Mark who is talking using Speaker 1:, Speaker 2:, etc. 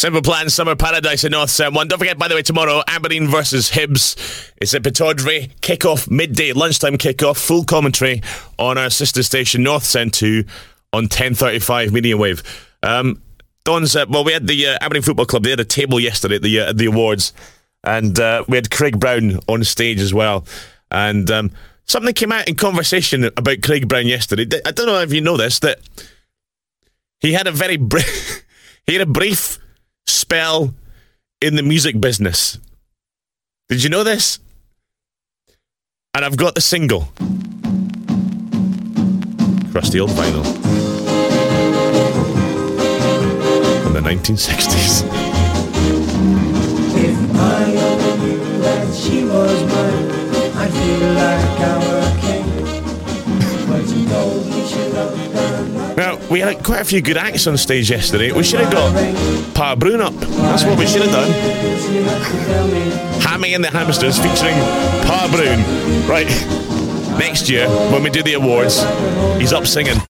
Speaker 1: Simple Plan, Summer Paradise in North Sound 1. Don't forget, by the way, tomorrow, Aberdeen versus Hibs. It's at Pittodrie. Kick-off, midday, lunchtime kick-off. Full commentary on our sister station, North Sound 2, on 1035 Medium Wave. Don's, we had the Aberdeen Football Club. They had a table yesterday at the awards. And we had Craig Brown on stage as well. And something came out in conversation about Craig Brown yesterday. I don't know if you know this, that he had a very he had a brief spell in the music business. Did you know this? And I've got the single. Crusty old vinyl. From the 1960s.
Speaker 2: If I only knew that she was mine, I'd feel like I were a king. But you told me should have done.
Speaker 1: Now, we had quite a few good acts on stage yesterday. We should have got Pa Broon up. That's what we should have done. Hammy and the Hamsters featuring Pa Broon. Right, next year, when we do the awards, he's up singing.